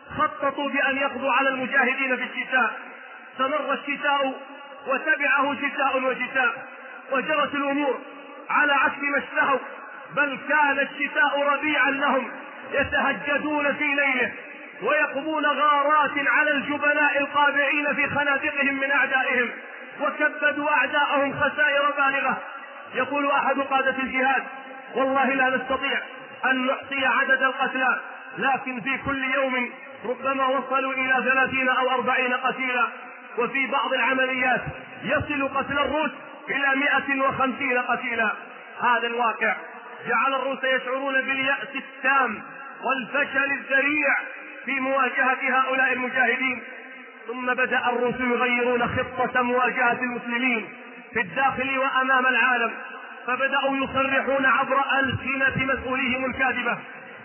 خططوا بأن يقضوا على المجاهدين في الشتاء، استمر الشتاء وتبعه شتاء وشتاء وجرت الأمور على عكس ما اشتهوا، بل كان الشتاء ربيعا لهم يتهجدون في ليله ويقضون غارات على الجبناء القابعين في خنادقهم من أعدائهم وكبدوا أعداءهم خسائر بالغة. يقول أحد قادة الجهاد: والله لا نستطيع أن نحصي عدد القتلى، لكن في كل يوم ربما وصلوا إلى ثلاثين أو أربعين قتيلا، وفي بعض العمليات يصل قتل الروس إلى مئة وخمسين قتيلا. هذا الواقع جعل الروس يشعرون باليأس التام والفشل الذريع في مواجهة هؤلاء المجاهدين. ثم بدأ الروس يغيرون خطة مواجهة المسلمين في الداخل وأمام العالم، فبدأوا يصرحون عبر ألسنة مسؤوليهم الكاذبة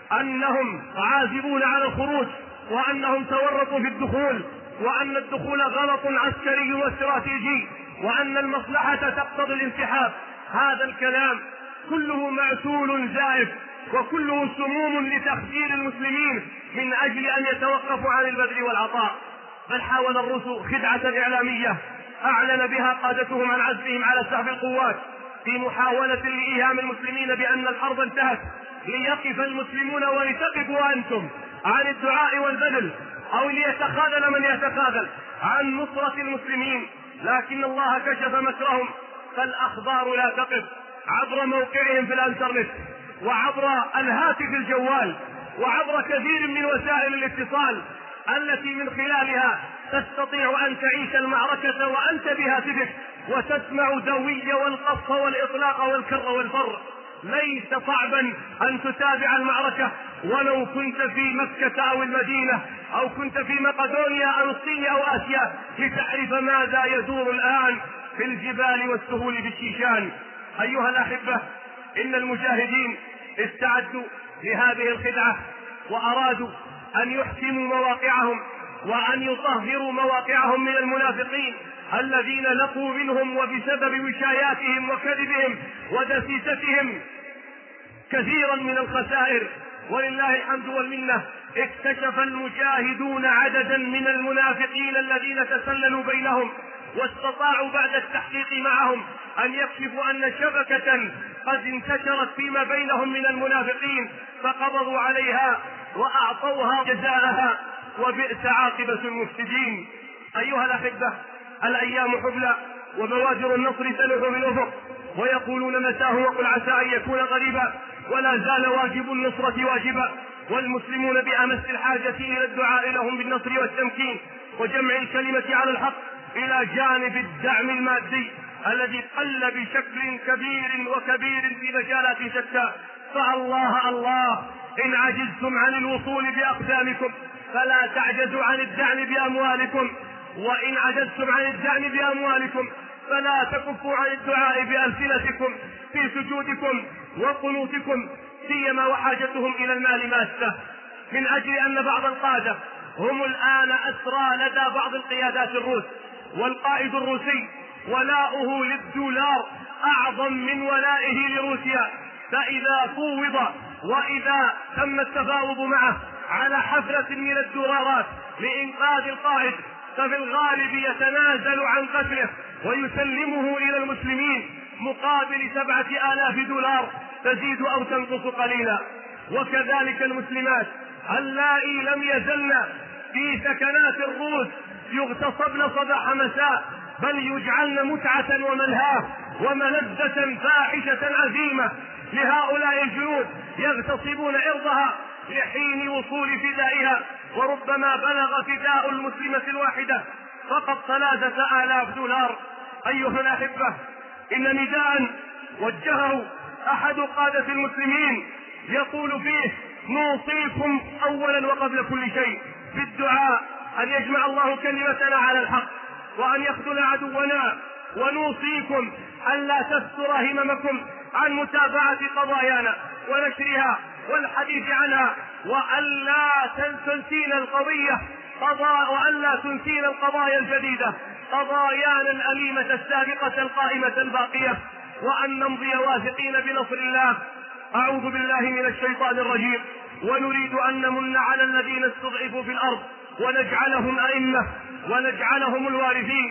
أنهم عازبون على الخروج، وأنهم تورطوا في الدخول، وأن الدخول غلط عسكري واستراتيجي، وأن المصلحة تقتضي الانسحاب. هذا الكلام كله معسول زائف وكله سموم لتخدير المسلمين من أجل أن يتوقفوا عن البذل والعطاء. بل حاول الروس خدعة إعلامية أعلن بها قادتهم عن عزمهم على سحب القوات في محاولة لإيهام المسلمين بأن الحرب انتهت، ليقف المسلمون ولتقفوا أنتم عن الدعاء والبذل، أو ليتخاذل من يتخاذل عن نصرة المسلمين. لكن الله كشف مكرهم، فالأخبار لا تقف عبر موقعهم في الانترنت وعبر الهاتف الجوال وعبر كثير من وسائل الاتصال التي من خلالها تستطيع أن تعيش المعركة وأنت بهاتفك وتسمع دوي والقصف والإطلاق والكر والفر. ليس صعبا أن تتابع المعركة ولو كنت في مكة أو المدينة أو كنت في مقدونيا أو الصين أو آسيا لتعرف ماذا يدور الآن في الجبال والسهول بالشيشان. أيها الأحبة، إن المجاهدين استعدوا لهذه الخدعة وأرادوا أن يحكموا مواقعهم وأن يطهروا مواقعهم من المنافقين الذين لقوا منهم وبسبب وشاياتهم وكذبهم ودسيستهم كثيرا من الخسائر. ولله الحمد والمنة، اكتشف المجاهدون عددا من المنافقين الذين تسللوا بينهم، واستطاعوا بعد التحقيق معهم أن يكشفوا أن شبكة قد انتشرت فيما بينهم من المنافقين، فقبضوا عليها وأعطوها جزاءها، وبئس عاقبة المفسدين. أيها الأحبة، الأيام حبلى وبوادر النصر تلوح بالأفق، ويقولون متاه وقل عسى أن يكون قريبا، ولا زال واجب النصرة واجبا، والمسلمون بأمس الحاجة إلى الدعاء لهم بالنصر والتمكين وجمع الكلمة على الحق، إلى جانب الدعم المادي الذي قل بشكل كبير وكبير في مجالات شتى. فالله الله، إن عجزتم عن الوصول بأقدامكم فلا تعجزوا عن الدعم بأموالكم، وإن عجزتم عن الدعم بأموالكم فلا تكفوا عن الدعاء بألسنتكم في سجودكم وقنوتكم، سيما وحاجتهم إلى المال ماسة. من أجل أن بعض القادة هم الآن أسرى لدى بعض القيادات الروس، والقائد الروسي ولاؤه للدولار أعظم من ولائه لروسيا، فإذا فوض وإذا تم التفاوض معه على حفلة من الدولارات لإنقاذ القائد ففي الغالب يتنازل عن قتله ويسلمه إلى المسلمين مقابل سبعة آلاف دولار تزيد أو تنقص قليلا. وكذلك المسلمات اللائي لم يزلن في سكنات الروس يغتصبن صباح مساء، بل يجعلن متعة وملهاة وملذة فاحشة عزيمة لهؤلاء الجنود يغتصبون عرضها لحين وصول فدائها، وربما بلغ فداء المسلمة الواحدة فقط ثلاثة آلاف دولار. أيها الأحبة، إن نداء وجهه أحد قادة المسلمين يقول فيه: نوصيكم أولا وقبل كل شيء بالدعاء أن يجمع الله كلمتنا على الحق وأن يخذل عدونا، ونوصيكم أن لا تستر هممكم عن متابعة قضايانا ونشرها والحديث عنها، وألا تنسينا القضية قضاء وألا تنسينا القضايا الجديدة قضايانا الأليمة السابقة القائمة الباقية، وأن نمضي واثقين بنصر الله. أعوذ بالله من الشيطان الرجيم. ونريد أن نمن على الذين استضعفوا في الأرض ونجعلهم أئمة ونجعلهم الوارثين.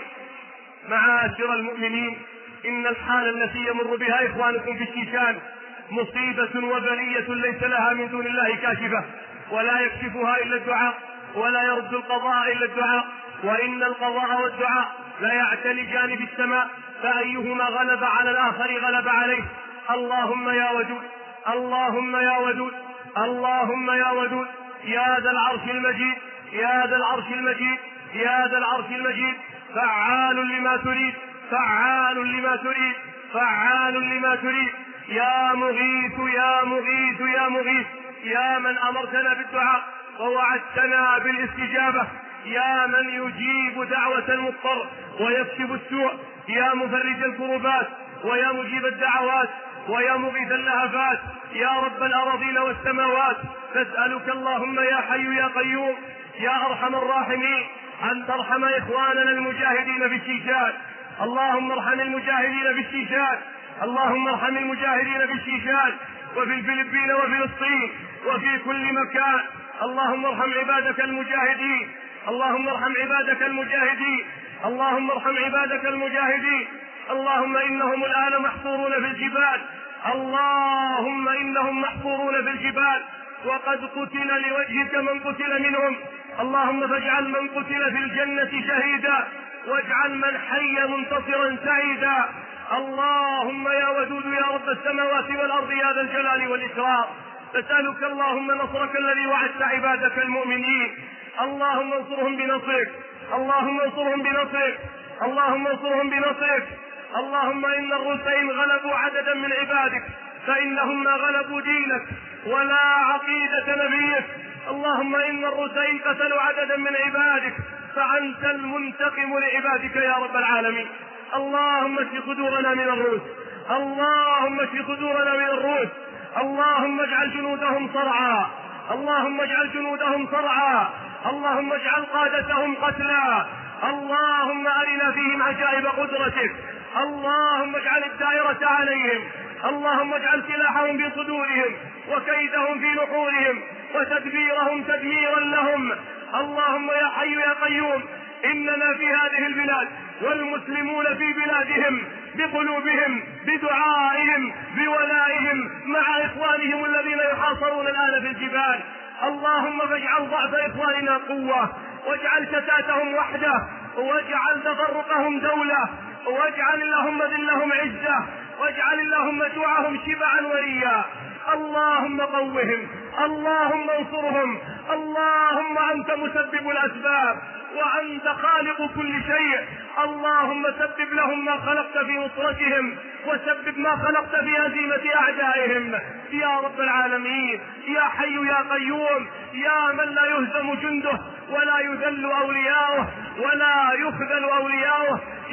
معاشر المؤمنين، إن الحال التي يمر بها إخوانكم في الشيشان مصيبة وبلية ليس لها من دون الله كاشفة، ولا يكشفها إلا الدعاء، ولا يرد القضاء إلا الدعاء، وإن القضاء والدعاء لا يعتلجان في السماء، فأيهما غلب على الآخر غلب عليه. اللهم يا ودود، اللهم يا ودود، اللهم يا ودود، يا ذا العرش المجيد، يا ذا العرش المجيد، يا ذا العرش المجيد، فعال لما تريد، فعال لما تريد، فعال لما تريد. يا مغيث يا مغيث يا مغيث، يا من أمرتنا بالدعاء ووعدتنا بالاستجابة، يا من يجيب دعوة المضطر ويكشف السوء، يا مفرج الكربات ويا مجيب الدعوات ويا مغيث اللهفات، يا رب الأراضين والسماوات، نسألك اللهم يا حي يا قيوم يا أرحم الراحمين أن ترحم إخواننا المجاهدين في الشيشان. اللهم ارحم المجاهدين في الشيشان، اللهم ارحم المجاهدين في الشيشان وفي الفلبين وفلسطين وفي كل مكان. اللهم ارحم عبادك المجاهدين، اللهم ارحم عبادك المجاهدين، اللهم ارحم عبادك المجاهدين. اللهم إنهم الآن محصورون في الجبال، اللهم إنهم محصورون في الجبال، وقد قتل لوجهك من قتل منهم. اللهم فاجعل من قتل في الجنة شهيدا، واجعل من حي منتصرا سعيدا. اللهم يا ودود يا رب السماوات والأرض يا ذا الجلال والإكرام، نسألك اللهم نصرك الذي وعدت عبادك المؤمنين. اللهم انصرهم بنصرك، اللهم انصرهم بنصرك، اللهم انصرهم بنصرك. اللهم إن الروس إن غلبوا عددا من عبادك فإنهم ما غلبوا دينك ولا عقيدة نبيك. اللهم إن الروس إن قتلوا عددا من عبادك فأنت المنتقم لعبادك يا رب العالمين. اللهم اشف صدورنا من الروس، اللهم اشف صدورنا من الروس. اللهم اجعل جنودهم صرعى، اللهم اجعل جنودهم صرعى، اللهم اجعل قادتهم قتلى. اللهم أرنا فيهم عجائب قدرتك، اللهم اجعل الدائرة عليهم، اللهم اجعل سلاحهم في صدورهم وكيدهم في نحورهم وتدبيرهم تدميرا لهم. اللهم يا حي يا قيوم، إننا في هذه البلاد والمسلمون في بلادهم بقلوبهم بدعائهم بولائهم مع إخوانهم الذين يحاصرون الآن في الجبال. اللهم فاجعل ضعف إخواننا قوة، واجعل شتاتهم وحدة، واجعل تفرقهم دولة، واجعل اللهم ذلهم عزة، واجعل اللهم جوعهم شبعا وريا. اللهم قوهم، اللهم انصرهم، اللهم أنت مسبب الأسباب وأنت خالق كل شيء. اللهم سبب لهم ما خلقت في نصرتهم، وسبب ما خلقت في هزيمة أعدائهم يا رب العالمين. يا حي يا قيوم، يا من لا يهزم جنده ولا يذل أولياؤه ولا يخذل أولياؤه،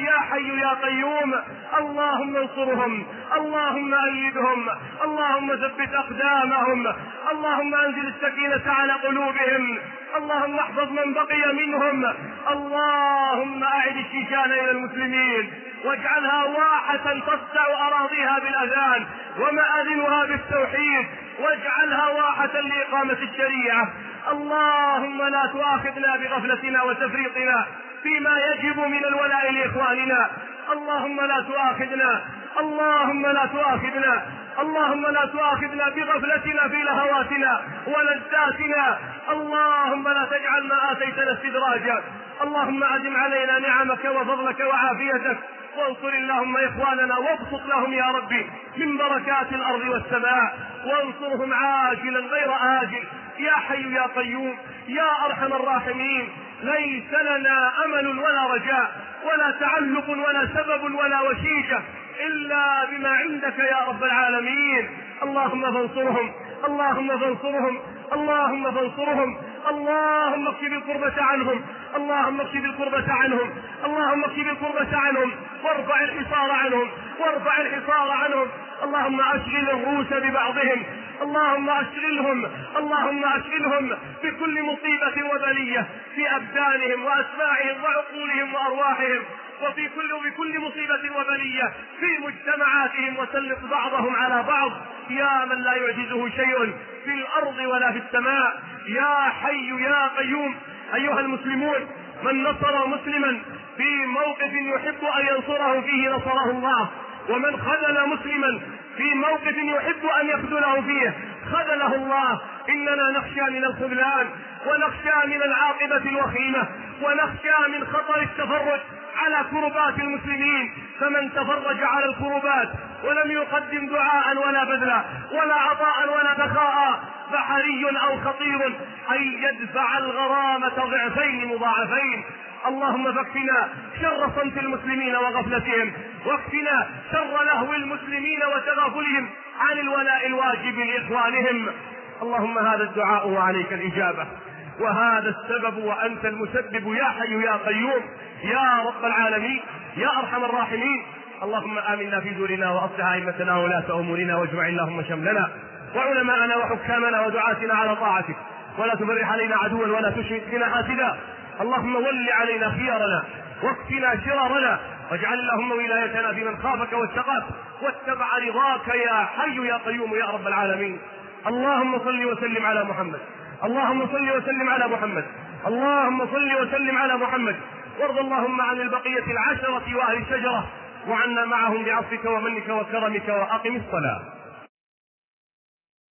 يا حي يا قيوم. اللهم انصرهم، اللهم أيدهم، اللهم ثبت أقدامهم، اللهم أنزل السكينة على قلوبهم، اللهم احفظ من بقي منهم، اللهم أعد الشيشان إلى المسلمين واجعلها واحة تصدع أراضيها بالأذان ومآذنها بالتوحيد، واجعلها واحة لإقامة الشريعة. اللهم لا تؤاخذنا بغفلتنا وتفريطنا فيما يجب من الولاء لإخواننا، اللهم لا تؤاخذنا، اللهم لا تؤاخذنا، اللهم لا تؤاخذنا بغفلتنا في لهواتنا ولذاتنا، اللهم لا تجعل ما آتيتنا استدراجا، اللهم أدم علينا نعمك وفضلك وعافيتك، وانصر اللهم إخواننا وابسط لهم يا ربي من بركات الأرض والسماء، وانصرهم عاجلا غير آجل يا حي يا قيوم يا أرحم الراحمين. ليس لنا أمل ولا رجاء ولا تعلق ولا سبب ولا وشيشة إلا بما عندك يا رب العالمين. اللهم فانصرهم، اللهم فانصرهم، اللهم فانصرهم، اللهم اكشف الكربة عنهم، اللهم اكشف الكربة عنهم، اللهم اكشف الكربة عنهم، وارفع الحصار عنهم، وارفع الحصار عنهم. اللهم اشغل الروس ببعضهم، اللهم اشغلهم، اللهم اشغلهم بكل مصيبة وبلية في أبدانهم وأسماعهم وعقولهم وأرواحهم، وفي كل بكل مصيبة وبلية في مجتمعاتهم، وسلط بعضهم على بعض يا من لا يعجزه شيء في الأرض ولا في السماء يا حي يا قيوم. أيها المسلمون، من نصر مسلما في موقف يحب أن ينصره فيه نصره الله، ومن خذل مسلما في موقف يحب أن يخذله فيه خذله الله. إننا نخشى من الخذلان، ونخشى من العاقبة الوخيمة، ونخشى من خطر التفرج على كربات المسلمين، فمن تفرج على الكربات ولم يقدم دعاء ولا بذلا ولا عطاء ولا بخاء فحري أو خطير أن يدفع الغرامة ضعفين مضاعفين. اللهم فاكفنا شر صمت المسلمين وغفلتهم، واكفنا شر لهو المسلمين وتغافلهم عن الولاء الواجب لإخوانهم. اللهم هذا الدعاء وعليك الإجابة، وهذا السبب وأنت المسبب يا حي يا قيوم يا رب العالمين يا أرحم الراحمين. اللهم آمنا في دورنا وأصلح أئمتنا وولاة أمورنا، واجمع اللهم شملنا وعلماءنا وحكامنا ودعاتنا على طاعتك، ولا تفرح علينا عدوا ولا تشمت بنا حاسدا. اللهم ول علينا خيارنا واكفنا شرارنا، واجعل اللهم ولايتنا في من خافك واتقاك واتبع رضاك يا حي يا قيوم يا رب العالمين. اللهم صل وسلم على محمد، اللهم صل وسلم على محمد، اللهم صل وسلم على محمد، وارض اللهم عن البقية العشرة وأهل الشجرة، وعنا معهم بعفوك ومنك وكرمك، وأقم الصلاة.